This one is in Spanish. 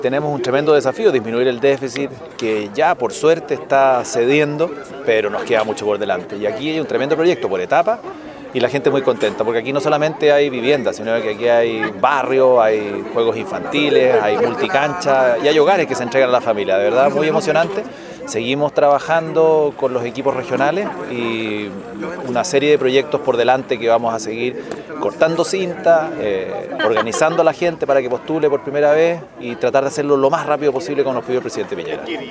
Tenemos un tremendo desafío, disminuir el déficit, que ya por suerte está cediendo, pero nos queda mucho por delante. Y aquí hay un tremendo proyecto por etapa y la gente muy contenta, porque aquí no solamente hay viviendas, sino que aquí hay barrio, hay juegos infantiles, hay multicancha y hay hogares que se entregan a la familia. De verdad, muy emocionante. Seguimos trabajando con los equipos regionales y una serie de proyectos por delante que vamos a seguir cortando cinta, organizando a la gente para que postule por primera vez y tratar de hacerlo lo más rápido posible como nos pidió el presidente Piñera.